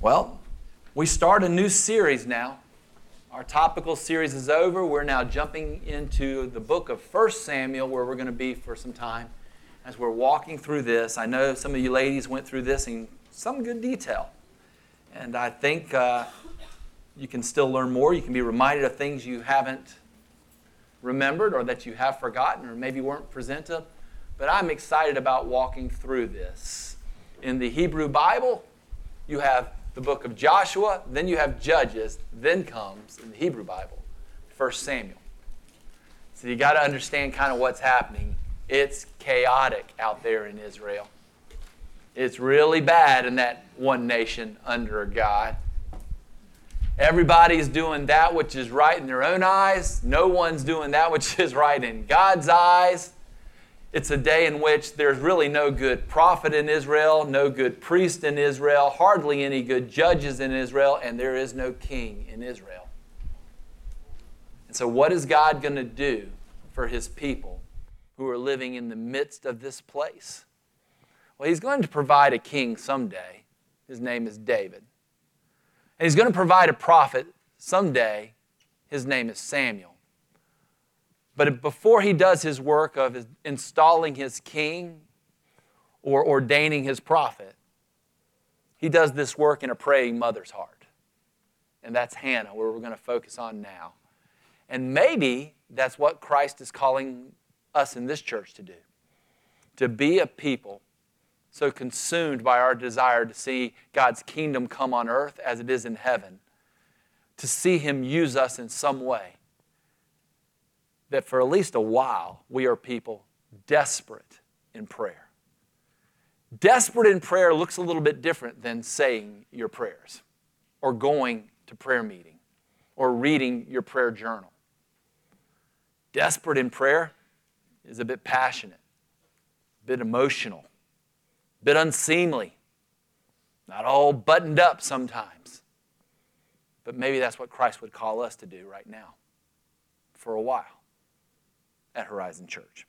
Well, we start a new series now. Our topical series is over. We're now jumping into the book of 1 Samuel, where we're going to be for some time as we're walking through this. I know some of you ladies went through this in some good detail. And I think you can still learn more. You can be reminded of things you haven't remembered or that you have forgotten or maybe weren't presented. But I'm excited about walking through this. In the Hebrew Bible, you have the book of Joshua, then you have Judges, then comes, in the Hebrew Bible, 1 Samuel. So you got to understand kind of what's happening. It's chaotic out there in Israel. It's really bad in that one nation under a God. Everybody's doing that which is right in their own eyes. No one's doing that which is right in God's eyes. It's a day in which there's really no good prophet in Israel, no good priest in Israel, hardly any good judges in Israel, and there is no king in Israel. And so what is God going to do for His people who are living in the midst of this place? Well, He's going to provide a king someday. His name is David. And He's going to provide a prophet someday. His name is Samuel. But before He does His work of installing His king or ordaining His prophet, He does this work in a praying mother's heart. And that's Hannah, where we're going to focus on now. And maybe that's what Christ is calling us in this church to do. To be a people so consumed by our desire to see God's kingdom come on earth as it is in heaven, to see Him use us in some way, that for at least a while, we are people desperate in prayer. Desperate in prayer looks a little bit different than saying your prayers or going to prayer meeting or reading your prayer journal. Desperate in prayer is a bit passionate, a bit emotional, a bit unseemly, not all buttoned up sometimes. But maybe that's what Christ would call us to do right now for a while at Horizon Church.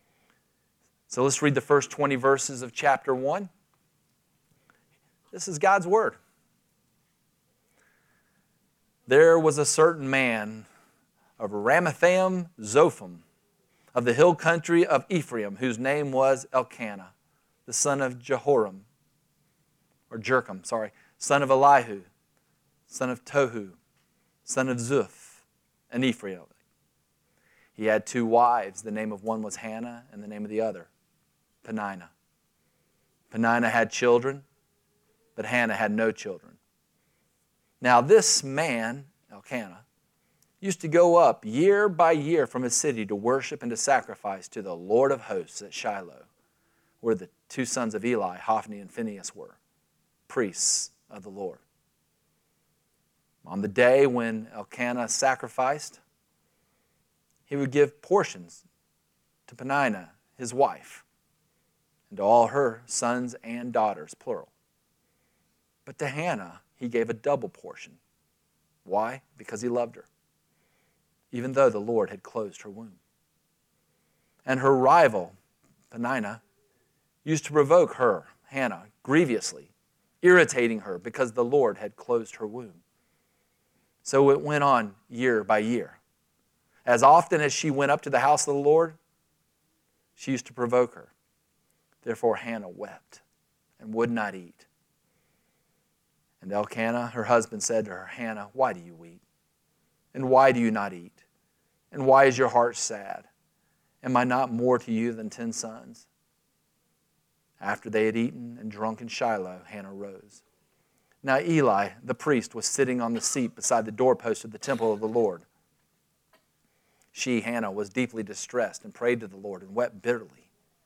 So let's read the first 20 verses of chapter 1. This is God's Word. There was a certain man of Ramathaim Zophim, of the hill country of Ephraim, whose name was Elkanah, the son of Jeroham, son of Elihu, son of Tohu, son of Zuph, an Ephraim. He had 2 wives. The name of one was Hannah, and the name of the other, Peninnah. Peninnah had children, but Hannah had no children. Now this man, Elkanah, used to go up year by year from his city to worship and to sacrifice to the Lord of hosts at Shiloh, where the 2 sons of Eli, Hophni and Phinehas, were priests of the Lord. On the day when Elkanah sacrificed, he would give portions to Peninnah, his wife, and to all her sons and daughters, plural. But to Hannah, he gave a double portion. Why? Because he loved her, even though the Lord had closed her womb. And her rival, Peninnah, used to provoke her, Hannah, grievously, irritating her because the Lord had closed her womb. So it went on year by year. As often as she went up to the house of the Lord, she used to provoke her. Therefore Hannah wept and would not eat. And Elkanah, her husband, said to her, Hannah, why do you weep? And why do you not eat? And why is your heart sad? Am I not more to you than 10 sons? After they had eaten and drunk in Shiloh, Hannah rose. Now Eli, the priest, was sitting on the seat beside the doorpost of the temple of the Lord. She, Hannah, was deeply distressed and prayed to the Lord and wept bitterly.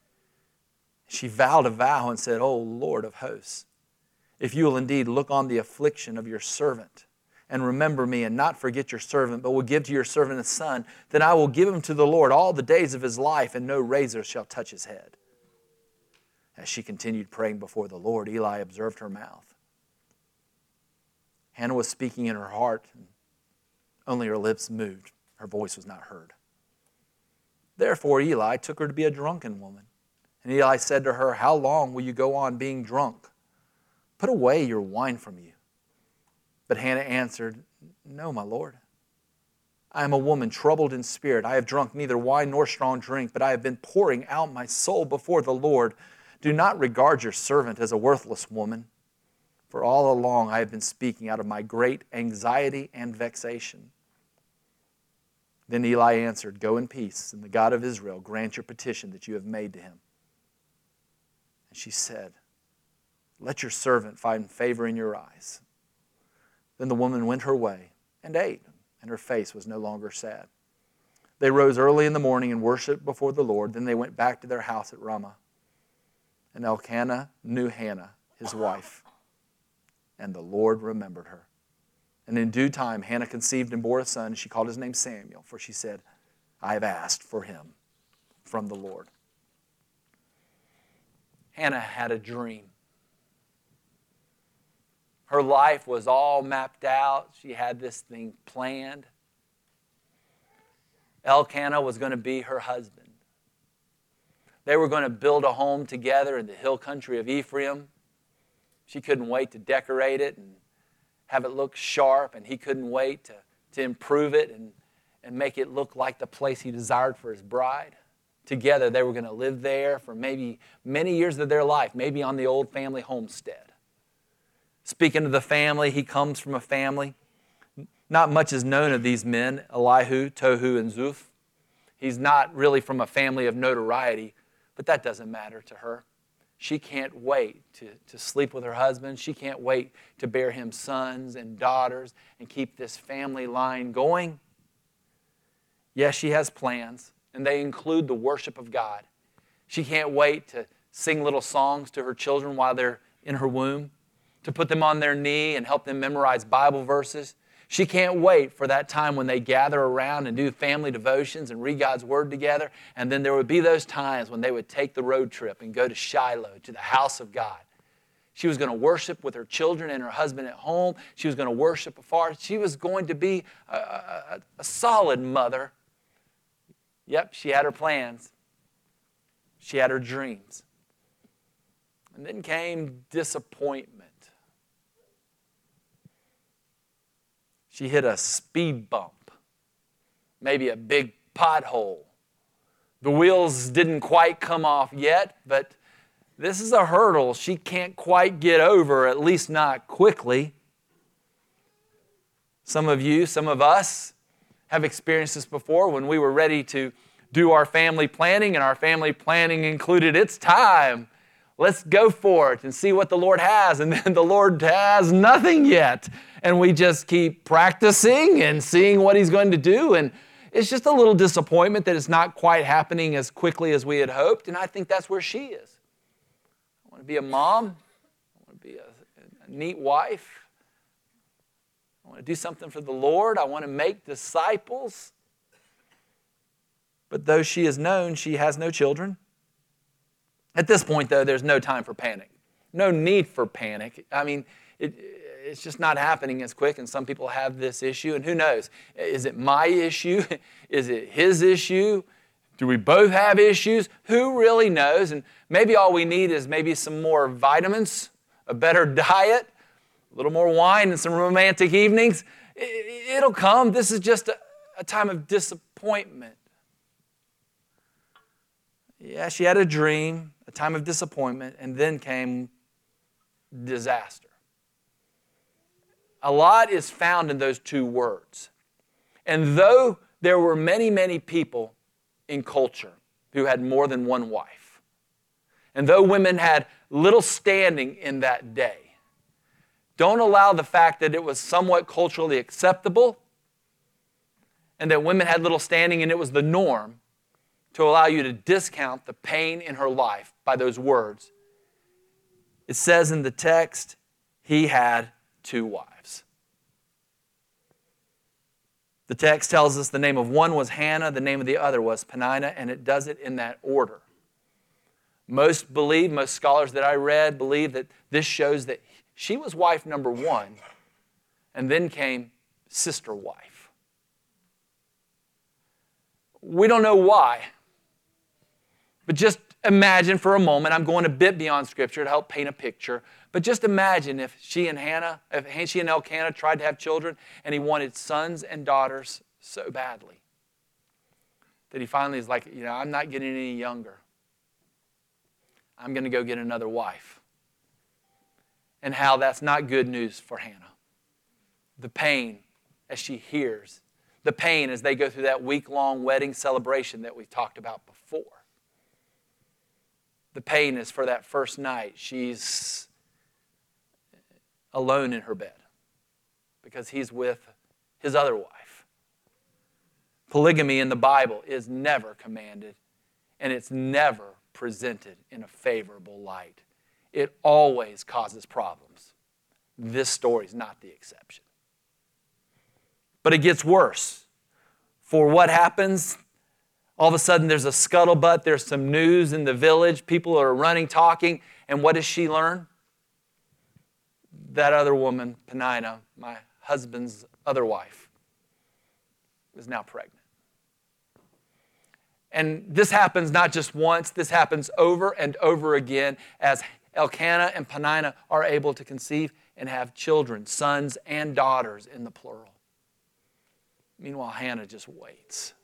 She vowed a vow and said, O Lord of hosts, if you will indeed look on the affliction of your servant and remember me and not forget your servant, but will give to your servant a son, then I will give him to the Lord all the days of his life, and no razor shall touch his head. As she continued praying before the Lord, Eli observed her mouth. Hannah was speaking in her heart, and only her lips moved. Her voice was not heard. Therefore Eli took her to be a drunken woman. And Eli said to her, How long will you go on being drunk? Put away your wine from you. But Hannah answered, "No, my lord. I am a woman troubled in spirit. I have drunk neither wine nor strong drink, but I have been pouring out my soul before the Lord. Do not regard your servant as a worthless woman, for all along I have been speaking out of my great anxiety and vexation." Then Eli answered, "Go in peace, and the God of Israel grant your petition that you have made to him." And she said, "Let your servant find favor in your eyes." Then the woman went her way and ate, and her face was no longer sad. They rose early in the morning and worshipped before the Lord. Then they went back to their house at Ramah. And Elkanah knew Hannah, his wife, and the Lord remembered her. And in due time, Hannah conceived and bore a son. She called his name Samuel, for she said, "I have asked for him from the Lord." Hannah had a dream. Her life was all mapped out. She had this thing planned. Elkanah was going to be her husband. They were going to build a home together in the hill country of Ephraim. She couldn't wait to decorate it and have it look sharp, and he couldn't wait to improve it and make it look like the place he desired for his bride. Together, they were going to live there for maybe many years of their life, maybe on the old family homestead. Speaking of the family, he comes from a family. Not much is known of these men, Elihu, Tohu, and Zuph. He's not really from a family of notoriety, but that doesn't matter to her. She can't wait to sleep with her husband. She can't wait to bear him sons and daughters and keep this family line going. Yes, she has plans, and they include the worship of God. She can't wait to sing little songs to her children while they're in her womb, to put them on their knee and help them memorize Bible verses. She can't wait for that time when they gather around and do family devotions and read God's Word together. And then there would be those times when they would take the road trip and go to Shiloh, to the house of God. She was going to worship with her children and her husband at home. She was going to worship afar. She was going to be a solid mother. Yep, she had her plans. She had her dreams. And then came disappointment. She hit a speed bump, maybe a big pothole. The wheels didn't quite come off yet, but this is a hurdle she can't quite get over, at least not quickly. Some of you, some of us have experienced this before when we were ready to do our family planning, and our family planning included, it's time. Let's go for it and see what the Lord has. And then the Lord has nothing yet. And we just keep practicing and seeing what He's going to do. And it's just a little disappointment that it's not quite happening as quickly as we had hoped. And I think that's where she is. I want to be a mom. I want to be a neat wife. I want to do something for the Lord. I want to make disciples. But though she is known, she has no children. At this point, though, there's no time for panic. No need for panic. I mean, it's just not happening as quick, and some people have this issue, and who knows? Is it my issue? Is it his issue? Do we both have issues? Who really knows? And maybe all we need is maybe some more vitamins, a better diet, a little more wine, and some romantic evenings. It'll come. This is just a time of disappointment. Yeah, she had a dream, a time of disappointment, and then came disaster. A lot is found in those two words. And though there were many, many people in culture who had more than one wife, and though women had little standing in that day, don't allow the fact that it was somewhat culturally acceptable and that women had little standing and it was the norm to allow you to discount the pain in her life by those words. It says in the text, he had 2 wives. The text tells us the name of one was Hannah, the name of the other was Peninnah, and it does it in that order. Most scholars that I read believe that this shows that she was wife number 1, and then came sister wife. We don't know why. But just imagine for a moment, I'm going a bit beyond Scripture to help paint a picture, But just imagine if she and Elkanah tried to have children and he wanted sons and daughters so badly that he finally is like, I'm not getting any younger. I'm going to go get another wife. And how that's not good news for Hannah. The pain as she hears. The pain as they go through that week-long wedding celebration that we talked about before. The pain is for that first night. She's alone in her bed because he's with his other wife. Polygamy in the Bible is never commanded, and it's never presented in a favorable light. It always causes problems. This story is not the exception. But it gets worse. For what happens? All of a sudden there's a scuttlebutt, there's some news in the village, people are running, talking, and what does she learn? That other woman, Peninnah, my husband's other wife, is now pregnant. And this happens not just once, this happens over and over again as Elkanah and Peninnah are able to conceive and have children, sons and daughters in the plural. Meanwhile, Hannah just waits.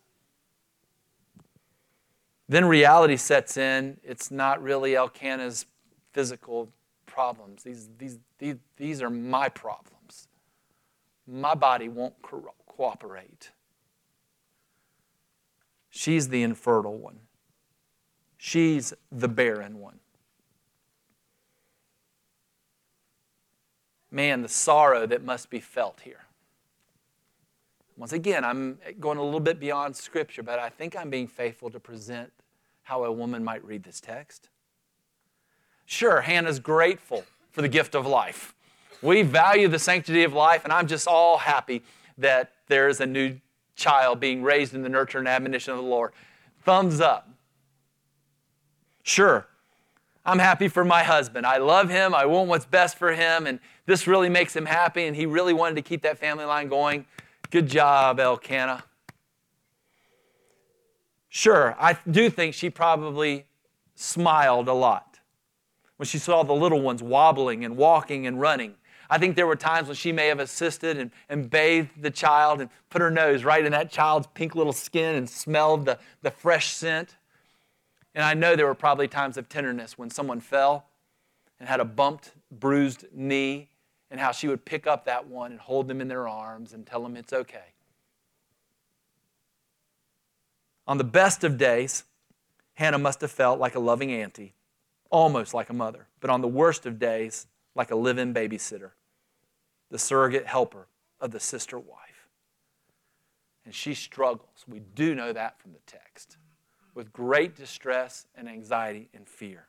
Then reality sets in. It's not really Elkanah's physical problems. These are my problems. My body won't cooperate. She's the infertile one. She's the barren one. Man, the sorrow that must be felt here. Once again, I'm going a little bit beyond Scripture, but I think I'm being faithful to present how a woman might read this text. Sure, Hannah's grateful for the gift of life. We value the sanctity of life, and I'm just all happy that there's a new child being raised in the nurture and admonition of the Lord. Thumbs up. Sure, I'm happy for my husband. I love him. I want what's best for him, and this really makes him happy, and he really wanted to keep that family line going. Good job, Elkanah. Sure, I do think she probably smiled a lot when she saw the little ones wobbling and walking and running. I think there were times when she may have assisted and bathed the child and put her nose right in that child's pink little skin and smelled the fresh scent. And I know there were probably times of tenderness when someone fell and had a bumped, bruised knee, and how she would pick up that one and hold them in their arms and tell them it's okay. On the best of days, Hannah must have felt like a loving auntie, almost like a mother, but on the worst of days, like a live-in babysitter, the surrogate helper of the sister wife. And she struggles, we do know that from the text, with great distress and anxiety and fear.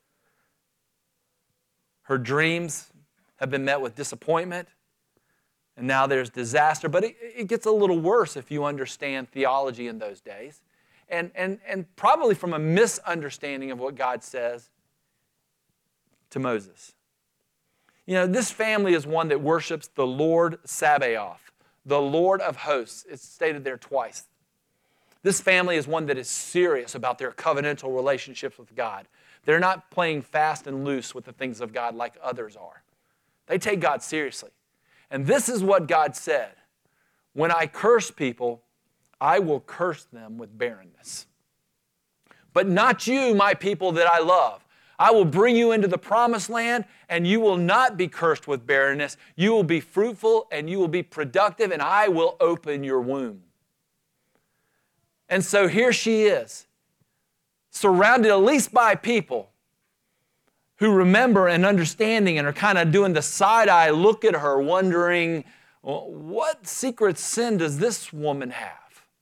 Her dreams have been met with disappointment, and now there's disaster. But it gets a little worse if you understand theology in those days, and probably from a misunderstanding of what God says to Moses. This family is one that worships the Lord Sabaoth, the Lord of hosts. It's stated there twice. This family is one that is serious about their covenantal relationships with God. They're not playing fast and loose with the things of God like others are. They take God seriously. And this is what God said. When I curse people, I will curse them with barrenness. But not you, my people that I love. I will bring you into the promised land, and you will not be cursed with barrenness. You will be fruitful, and you will be productive, and I will open your womb. And so here she is, surrounded at least by people who remember and understanding and are kind of doing the side-eye look at her, wondering, well, what secret sin does this woman have?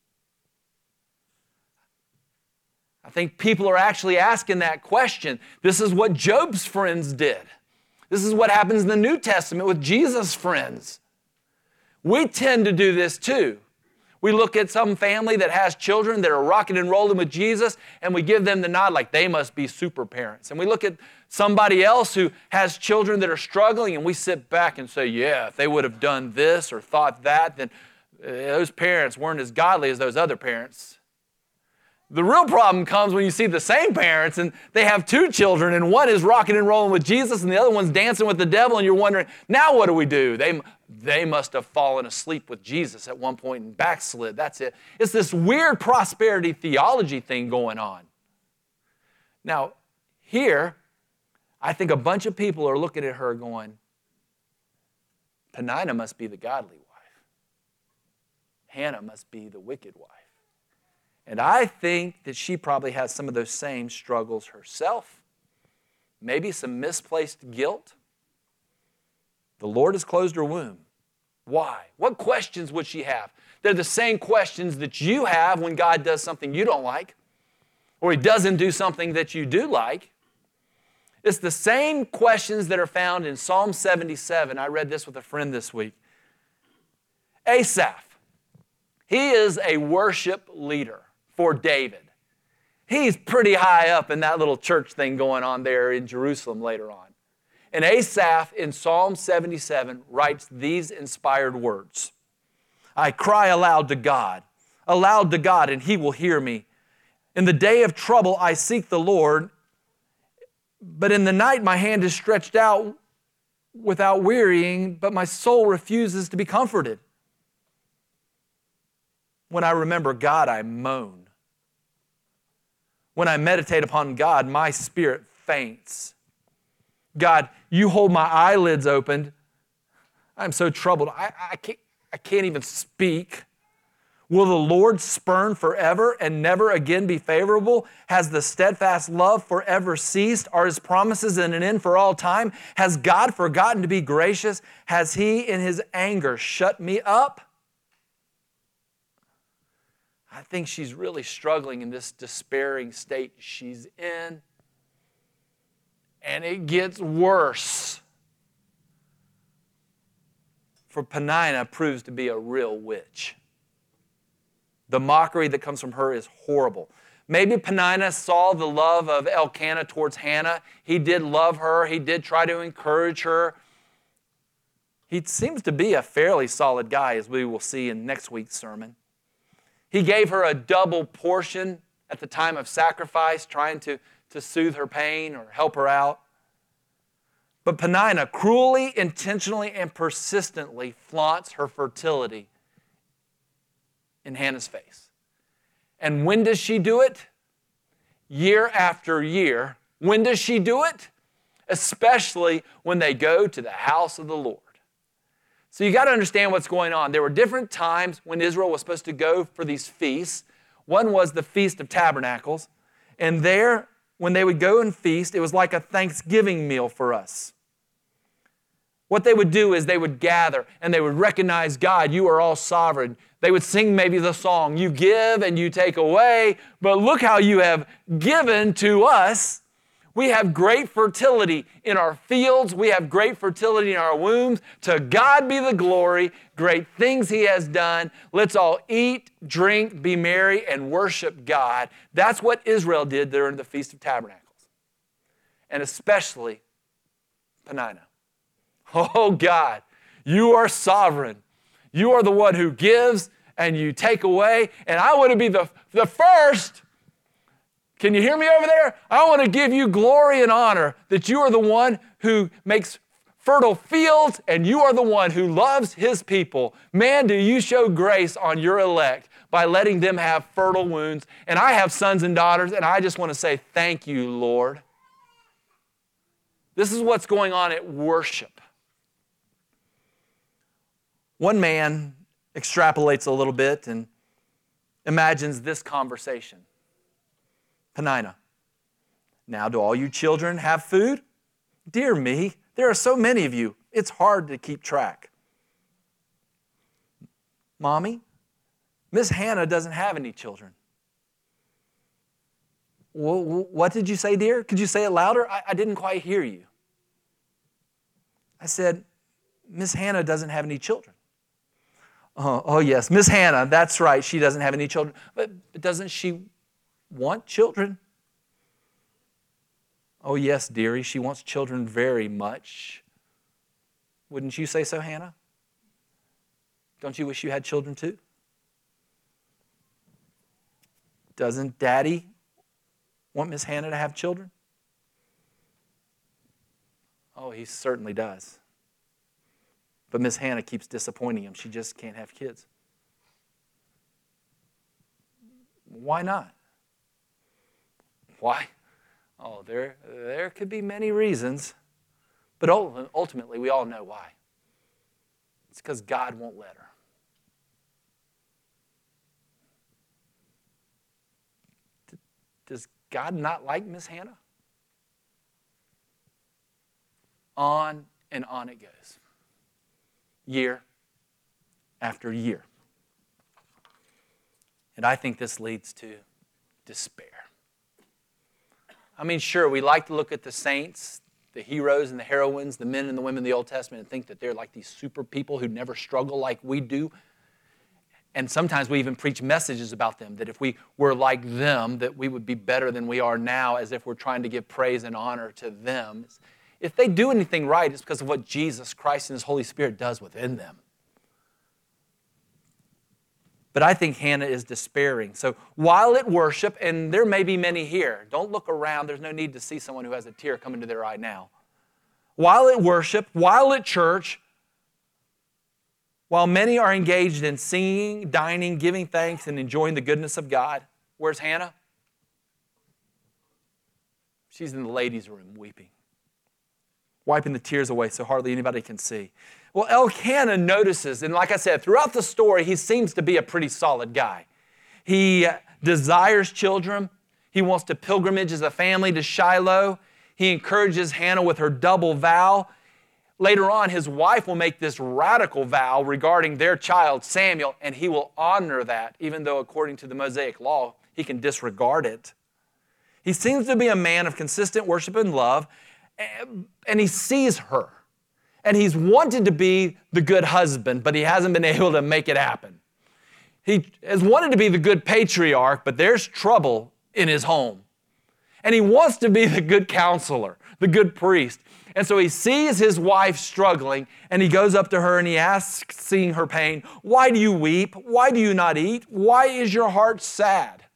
I think people are actually asking that question. This is what Job's friends did. This is what happens in the New Testament with Jesus' friends. We tend to do this too. We look at some family that has children that are rocking and rolling with Jesus, and we give them the nod like they must be super parents. And we look at somebody else who has children that are struggling, and we sit back and say, yeah, if they would have done this or thought that, then those parents weren't as godly as those other parents. The real problem comes when you see the same parents and they have two children and one is rocking and rolling with Jesus and the other one's dancing with the devil, and you're wondering, now what do we do? They must have fallen asleep with Jesus at one point and backslid. That's it. It's this weird prosperity theology thing going on. Now, here, I think a bunch of people are looking at her going, Peninnah must be the godly wife. Hannah must be the wicked wife. And I think that she probably has some of those same struggles herself, maybe some misplaced guilt. The Lord has closed her womb. Why? What questions would she have? They're the same questions that you have when God does something you don't like, or He doesn't do something that you do like. It's the same questions that are found in Psalm 77. I read this with a friend this week. Asaph, he is a worship leader for David. He's pretty high up in that little church thing going on there in Jerusalem later on. And Asaph in Psalm 77 writes these inspired words. I cry aloud to God, and He will hear me. In the day of trouble I seek the Lord, but in the night my hand is stretched out without wearying, but my soul refuses to be comforted. When I remember God, I moan. When I meditate upon God, my spirit faints. God, you hold my eyelids open. I'm so troubled. I can't even speak. Will the Lord spurn forever and never again be favorable? Has the steadfast love forever ceased? Are His promises in an end for all time? Has God forgotten to be gracious? Has He in His anger shut me up? I think she's really struggling in this despairing state she's in. And it gets worse. For Peninnah proves to be a real witch. The mockery that comes from her is horrible. Maybe Peninnah saw the love of Elkanah towards Hannah. He did love her. He did try to encourage her. He seems to be a fairly solid guy, as we will see in next week's sermon. He gave her a double portion at the time of sacrifice, trying to soothe her pain or help her out. But Peninnah cruelly, intentionally, and persistently flaunts her fertility in Hannah's face. And when does she do it? Year after year. When does she do it? Especially when they go to the house of the Lord. So you got to understand what's going on. There were different times when Israel was supposed to go for these feasts. One was the Feast of Tabernacles. And there, when they would go and feast, it was like a Thanksgiving meal for us. What they would do is they would gather and they would recognize God, you are all sovereign. They would sing maybe the song, you give and you take away, but look how you have given to us. We have great fertility in our fields. We have great fertility in our wombs. To God be the glory. Great things He has done. Let's all eat, drink, be merry, and worship God. That's what Israel did during the Feast of Tabernacles. And especially Peninnah. Oh God, you are sovereign. You are the one who gives and you take away. And I want to be the first. Can you hear me over there? I want to give you glory and honor that you are the one who makes fertile fields and you are the one who loves His people. Man, do you show grace on your elect by letting them have fertile wombs. And I have sons and daughters, and I just want to say thank you, Lord. This is what's going on at worship. One man extrapolates a little bit and imagines this conversation. Peninnah, now do all you children have food? Dear me, there are so many of you, it's hard to keep track. Mommy, Miss Hannah doesn't have any children. What did you say, dear? Could you say it louder? I didn't quite hear you. I said, Miss Hannah doesn't have any children. Oh yes, Miss Hannah, that's right, she doesn't have any children. But doesn't she want children? Oh yes, dearie, she wants children very much. Wouldn't you say so, Hannah? Don't you wish you had children too? Doesn't Daddy want Miss Hannah to have children? Oh, he certainly does. But Miss Hannah keeps disappointing him. She just can't have kids. Why not? Why? Oh, there could be many reasons. But ultimately, we all know why. It's because God won't let her. Does God not like Miss Hannah? On and on it goes. Year after year. And I think this leads to despair. I mean, sure, we like to look at the saints, the heroes and the heroines, the men and the women in the Old Testament, and think that they're like these super people who never struggle like we do. And sometimes we even preach messages about them, that if we were like them, that we would be better than we are now, as if we're trying to give praise and honor to them. If they do anything right, it's because of what Jesus Christ and His Holy Spirit does within them. But I think Hannah is despairing. So while at worship, and there may be many here, don't look around. There's no need to see someone who has a tear coming to their eye now. While at worship, while at church, while many are engaged in singing, dining, giving thanks, and enjoying the goodness of God, where's Hannah? She's in the ladies' room weeping, wiping the tears away so hardly anybody can see. Well, Elkanah notices, and like I said, throughout the story, he seems to be a pretty solid guy. He desires children. He wants to pilgrimage as a family to Shiloh. He encourages Hannah with her double vow. Later on, his wife will make this radical vow regarding their child, Samuel, and he will honor that, even though according to the Mosaic law, he can disregard it. He seems to be a man of consistent worship and love, and he sees her. And he's wanted to be the good husband, but he hasn't been able to make it happen. He has wanted to be the good patriarch, but there's trouble in his home. And he wants to be the good counselor, the good priest. And so he sees his wife struggling, and he goes up to her and he asks, seeing her pain, "Why do you weep? Why do you not eat? Why is your heart sad?"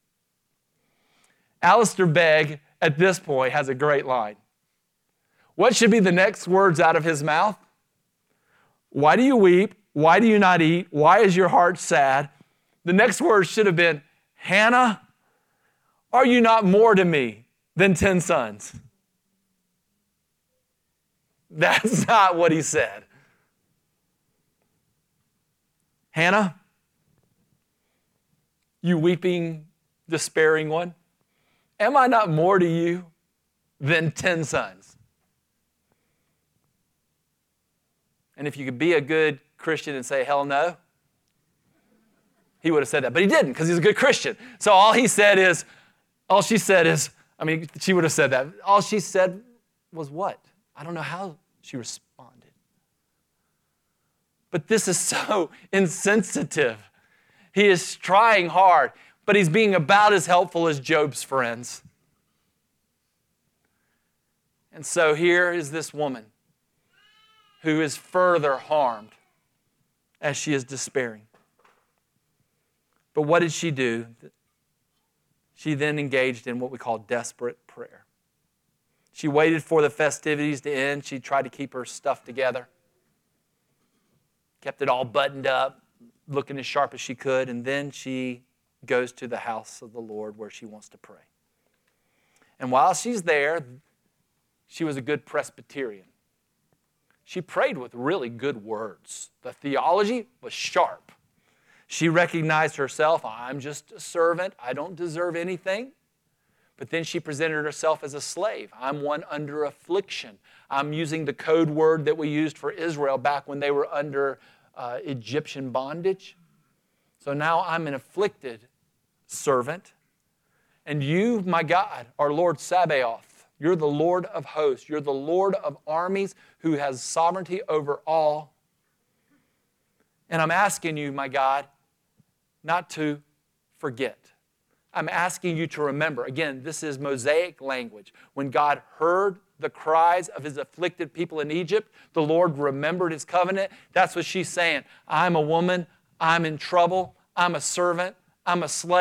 Alistair Begg, at this point, has a great line. What should be the next words out of his mouth? Why do you weep? Why do you not eat? Why is your heart sad? The next words should have been, Hannah, are you not more to me than 10 sons? That's not what he said. Hannah, you weeping, despairing one, am I not more to you than 10 sons? And if you could be a good Christian and say, hell no, he would have said that. But he didn't, because he's a good Christian. So all she said is, she would have said that. All she said was what? I don't know how she responded. But this is so insensitive. He is trying hard, but he's being about as helpful as Job's friends. And so here is this woman who is further harmed as she is despairing. But what did she do? She then engaged in what we call desperate prayer. She waited for the festivities to end. She tried to keep her stuff together, kept it all buttoned up, looking as sharp as she could, and then she goes to the house of the Lord where she wants to pray. And while she's there, she was a good Presbyterian. She prayed with really good words. The theology was sharp. She recognized herself, I'm just a servant. I don't deserve anything. But then she presented herself as a slave. I'm one under affliction. I'm using the code word that we used for Israel back when they were under Egyptian bondage. So now I'm an afflicted servant. And you, my God, are Lord Sabaoth. You're the Lord of hosts. You're the Lord of armies who has sovereignty over all. And I'm asking you, my God, not to forget. I'm asking you to remember. Again, this is Mosaic language. When God heard the cries of His afflicted people in Egypt, the Lord remembered His covenant. That's what she's saying. I'm a woman. I'm in trouble. I'm a servant. I'm a slave.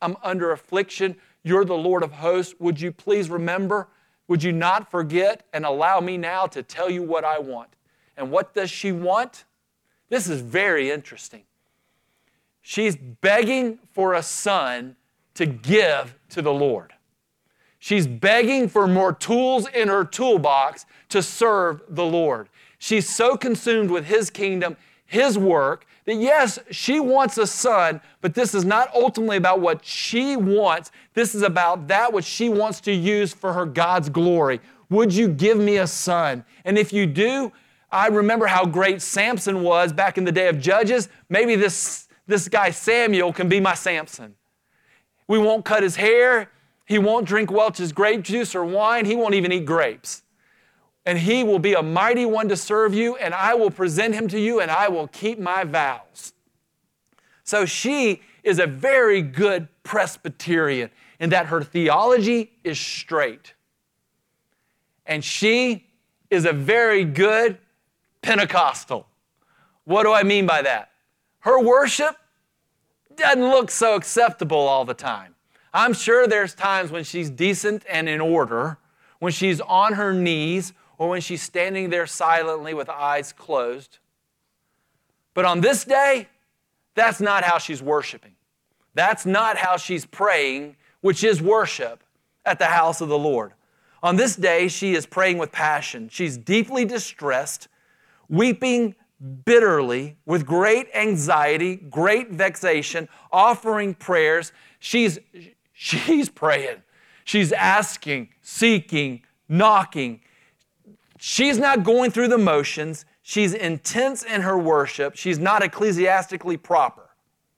I'm under affliction. You're the Lord of hosts. Would you please remember? Would you not forget and allow me now to tell you what I want? And what does she want? This is very interesting. She's begging for a son to give to the Lord. She's begging for more tools in her toolbox to serve the Lord. She's so consumed with His kingdom, His work, that yes, she wants a son, but this is not ultimately about what she wants. This is about that which she wants to use for her God's glory. Would you give me a son? And if you do, I remember how great Samson was back in the day of Judges. Maybe this guy Samuel can be my Samson. We won't cut his hair. He won't drink Welch's grape juice or wine. He won't even eat grapes. And he will be a mighty one to serve you, and I will present him to you, and I will keep my vows. So she is a very good Presbyterian in that her theology is straight. And she is a very good Pentecostal. What do I mean by that? Her worship doesn't look so acceptable all the time. I'm sure there's times when she's decent and in order, when she's on her knees, or when she's standing there silently with eyes closed. But on this day, that's not how she's worshiping. That's not how she's praying, which is worship at the house of the Lord. On this day, she is praying with passion. She's deeply distressed, weeping bitterly, with great anxiety, great vexation, offering prayers. She's praying. She's asking, seeking, knocking. She's not going through the motions. She's intense in her worship. She's not ecclesiastically proper.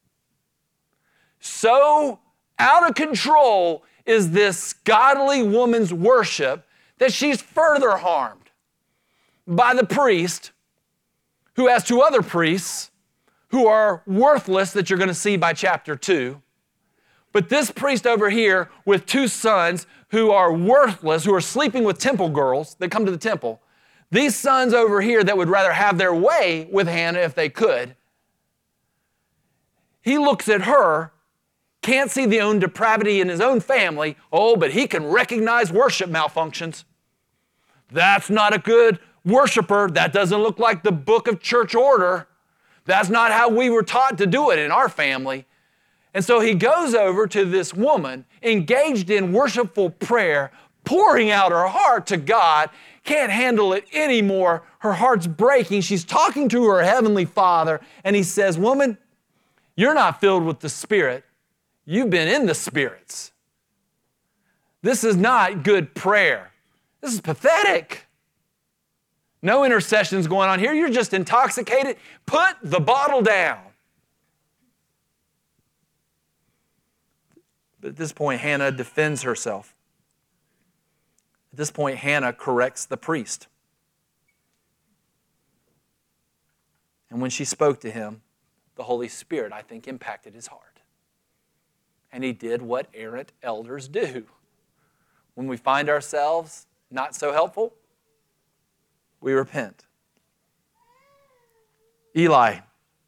So out of control is this godly woman's worship that she's further harmed by the priest who has two other priests who are worthless that you're going to see by chapter 2. But this priest over here with two sons who are worthless, who are sleeping with temple girls that come to the temple, these sons over here that would rather have their way with Hannah if they could, he looks at her, can't see the own depravity in his own family, but he can recognize worship malfunctions. That's not a good worshiper. That doesn't look like the book of church order. That's not how we were taught to do it in our family. And so he goes over to this woman engaged in worshipful prayer, pouring out her heart to God, can't handle it anymore. Her heart's breaking. She's talking to her heavenly Father, and he says, "Woman, you're not filled with the Spirit. You've been in the spirits. This is not good prayer. This is pathetic. No intercessions going on here. You're just intoxicated. Put the bottle down." But at this point, Hannah defends herself. At this point, Hannah corrects the priest. And when she spoke to him, the Holy Spirit, I think, impacted his heart. And he did what errant elders do. When we find ourselves not so helpful, we repent. Eli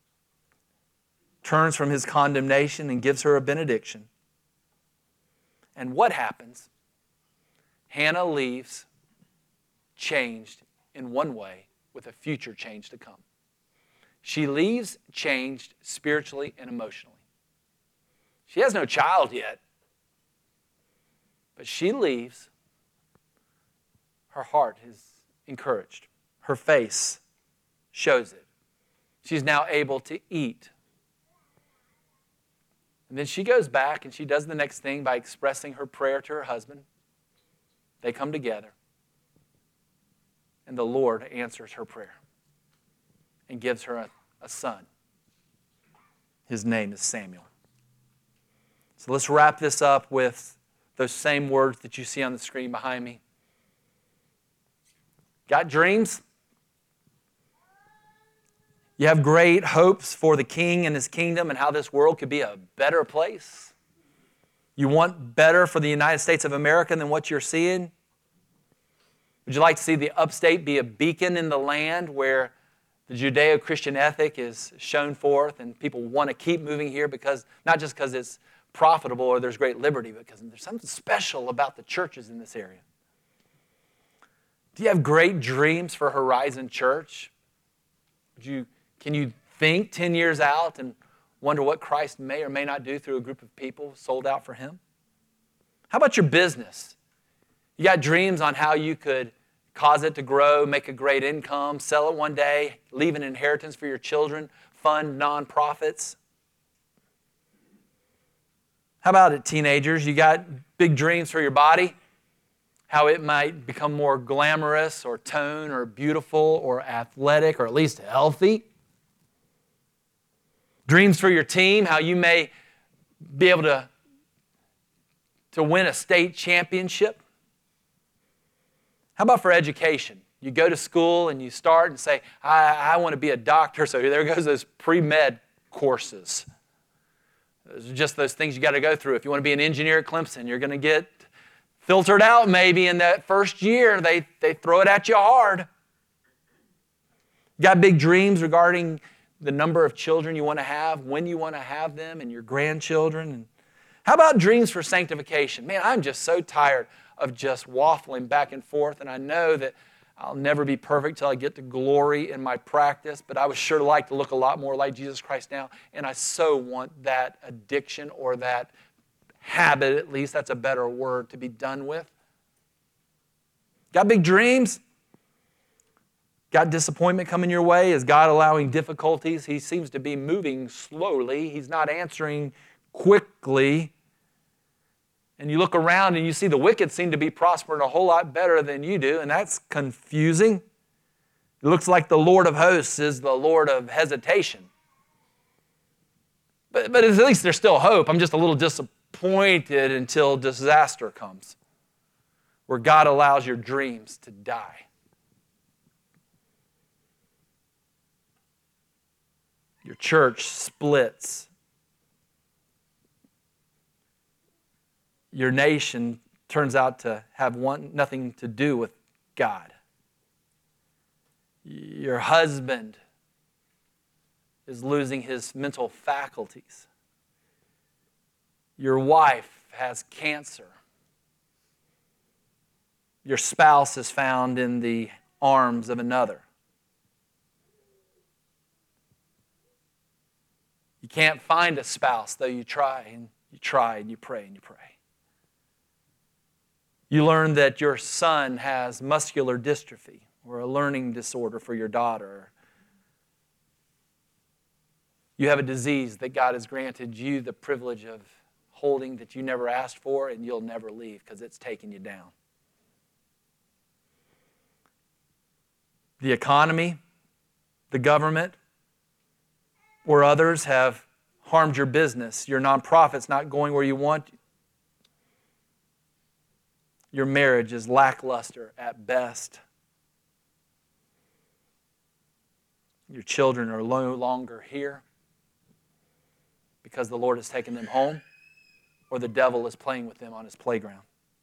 turns from his condemnation and gives her a benediction. And what happens? Hannah leaves changed in one way with a future change to come. She leaves changed spiritually and emotionally. She has no child yet, but she leaves. Her heart is encouraged. Her face shows it. She's now able to eat. And then she goes back and she does the next thing by expressing her prayer to her husband. They come together. And the Lord answers her prayer and gives her a son. His name is Samuel. So let's wrap this up with those same words that you see on the screen behind me. Got dreams? You have great hopes for the King and His kingdom and how this world could be a better place? You want better for the United States of America than what you're seeing? Would you like to see the upstate be a beacon in the land where the Judeo-Christian ethic is shown forth and people want to keep moving here because not just because it's profitable or there's great liberty, because there's something special about the churches in this area. Do you have great dreams for Horizon Church? Can you think 10 years out and wonder what Christ may or may not do through a group of people sold out for Him? How about your business? You got dreams on how you could cause it to grow, make a great income, sell it one day, leave an inheritance for your children, fund nonprofits? How about it, teenagers? You got big dreams for your body? How it might become more glamorous or toned or beautiful or athletic or at least healthy? Dreams for your team, how you may be able to win a state championship? How about for education? You go to school and you start and say, I want to be a doctor, so there goes those pre-med courses. Those are just those things you got to go through. If you want to be an engineer at Clemson, you're going to get filtered out maybe in that first year. They throw it at you hard. You got big dreams regarding the number of children you want to have, when you want to have them, and your grandchildren. And how about dreams for sanctification? Man, I'm just so tired of just waffling back and forth, and I know that I'll never be perfect till I get to glory in my practice, but I would sure like to look a lot more like Jesus Christ now, and I so want that addiction or that habit, at least that's a better word, to be done with. Got big dreams? Got disappointment coming your way? Is God allowing difficulties? He seems to be moving slowly. He's not answering quickly. And you look around and you see the wicked seem to be prospering a whole lot better than you do, and that's confusing. It looks like the Lord of hosts is the Lord of hesitation. But at least there's still hope. I'm just a little disappointed until disaster comes, where God allows your dreams to die. Your church splits. Your nation turns out to have nothing to do with God. Your husband is losing his mental faculties. Your wife has cancer. Your spouse is found in the arms of another. You can't find a spouse, though you try and you pray and you pray. You learn that your son has muscular dystrophy or a learning disorder for your daughter. You have a disease that God has granted you the privilege of holding that you never asked for, and you'll never leave because it's taking you down. The economy, the government, or others have harmed your business. Your nonprofit's not going where you want. Your marriage is lackluster at best. Your children are no longer here because the Lord has taken them home, or the devil is playing with them on his playground.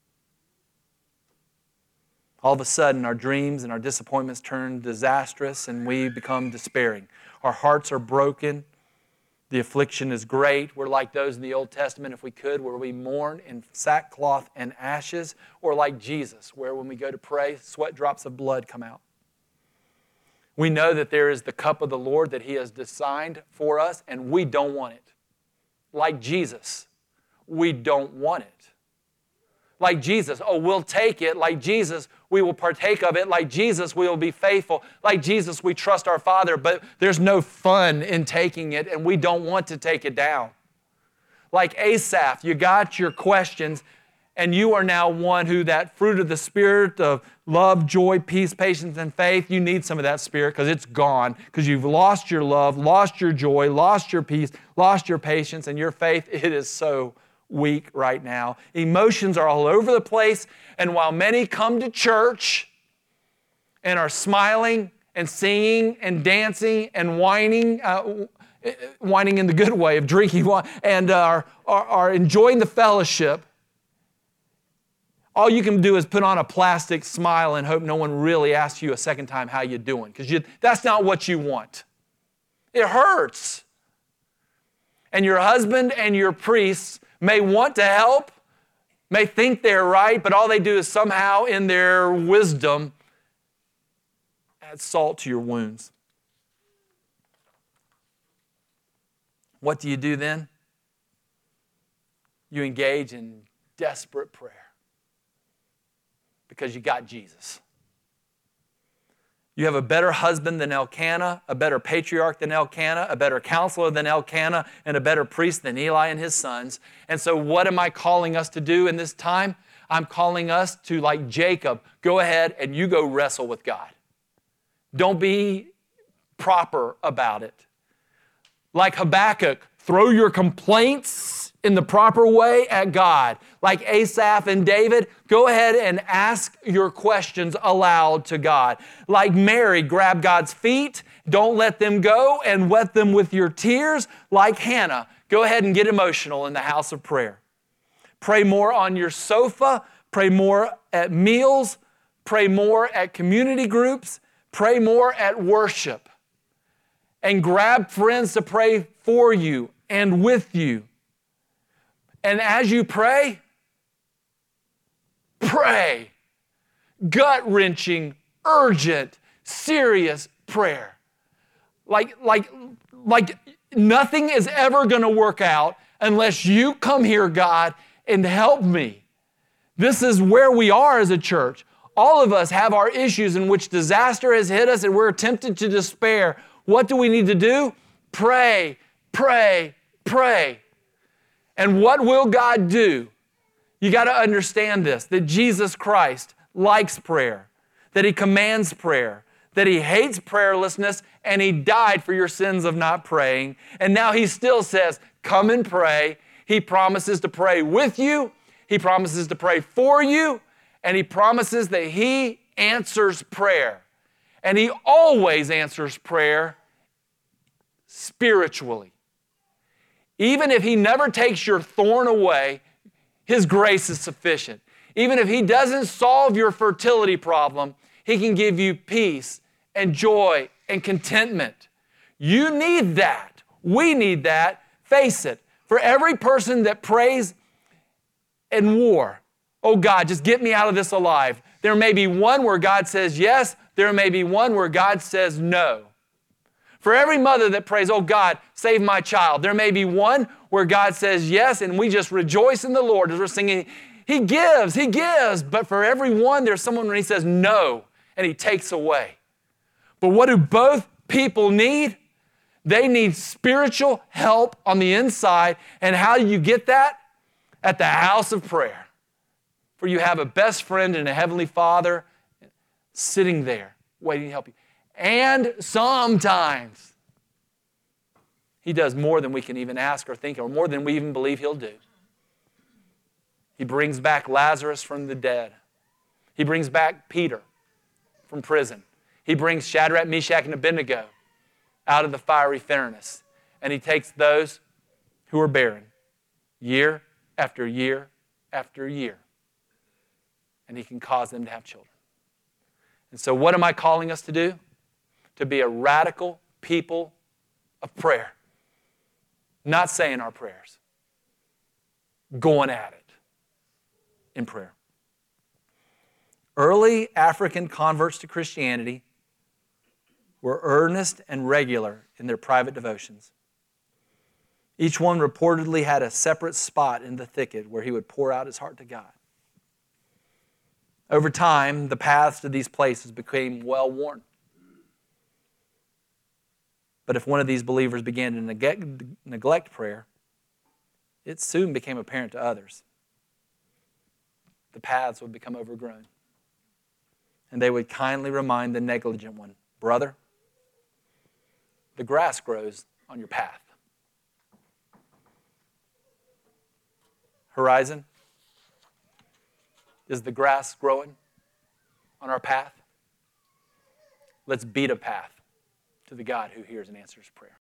All of a sudden, our dreams and our disappointments turn disastrous and we become despairing. Our hearts are broken. The affliction is great. We're like those in the Old Testament, if we could, where we mourn in sackcloth and ashes, or like Jesus, where when we go to pray, sweat drops of blood come out. We know that there is the cup of the Lord that He has designed for us, and we don't want it. Like Jesus, we don't want it. Like Jesus, we'll take it. Like Jesus, we will partake of it. Like Jesus, we will be faithful. Like Jesus, we trust our Father, but there's no fun in taking it, and we don't want to take it down. Like Asaph, you got your questions, and you are now one who that fruit of the Spirit of love, joy, peace, patience, and faith, you need some of that Spirit because it's gone, because you've lost your love, lost your joy, lost your peace, lost your patience, and your faith, it is so weak right now. Emotions are all over the place, and while many come to church and are smiling and singing and dancing and whining in the good way of drinking wine, and are enjoying the fellowship, all you can do is put on a plastic smile and hope no one really asks you a second time how you're doing, because that's not what you want. It hurts. And your husband and your priests may want to help, may think they're right, but all they do is somehow in their wisdom add salt to your wounds. What do you do then? You engage in desperate prayer because you got Jesus. You have a better husband than Elkanah, a better patriarch than Elkanah, a better counselor than Elkanah, and a better priest than Eli and his sons. And so what am I calling us to do in this time? I'm calling us to, like Jacob, go ahead and you go wrestle with God. Don't be proper about it. Like Habakkuk, throw your complaints in the proper way at God. Like Asaph and David, go ahead and ask your questions aloud to God. Like Mary, grab God's feet, don't let them go, and wet them with your tears. Like Hannah, go ahead and get emotional in the house of prayer. Pray more on your sofa, pray more at meals, pray more at community groups, pray more at worship. And grab friends to pray for you and with you. And as you pray, pray. Gut-wrenching, urgent, serious prayer. Like nothing is ever going to work out unless you come here, God, and help me. This is where we are as a church. All of us have our issues in which disaster has hit us and we're tempted to despair. What do we need to do? Pray, pray, pray. And what will God do? You got to understand this, that Jesus Christ likes prayer, that He commands prayer, that He hates prayerlessness, and He died for your sins of not praying. And now He still says, come and pray. He promises to pray with you. He promises to pray for you. And He promises that He answers prayer. And He always answers prayer spiritually. Even if He never takes your thorn away, His grace is sufficient. Even if He doesn't solve your fertility problem, He can give you peace and joy and contentment. You need that. We need that. Face it. For every person that prays in war, oh God, just get me out of this alive. There may be one where God says yes. There may be one where God says no. For every mother that prays, oh God, save my child, there may be one where God says yes, and we just rejoice in the Lord as we're singing, He gives. But for every one, there's someone when He says no, and He takes away. But what do both people need? They need spiritual help on the inside. And how do you get that? At the house of prayer. For you have a best friend and a heavenly Father sitting there waiting to help you. And sometimes He does more than we can even ask or think, or more than we even believe He'll do. He brings back Lazarus from the dead. He brings back Peter from prison. He brings Shadrach, Meshach, and Abednego out of the fiery furnace. And He takes those who are barren year after year after year. And He can cause them to have children. And so what am I calling us to do? To be a radical people of prayer. Not saying our prayers. Going at it in prayer. Early African converts to Christianity were earnest and regular in their private devotions. Each one reportedly had a separate spot in the thicket where he would pour out his heart to God. Over time, the paths to these places became well-worn. But if one of these believers began to neglect prayer, it soon became apparent to others. The paths would become overgrown. And they would kindly remind the negligent one, brother, the grass grows on your path. Horizon, is the grass growing on our path? Let's beat a path to the God who hears and answers prayer.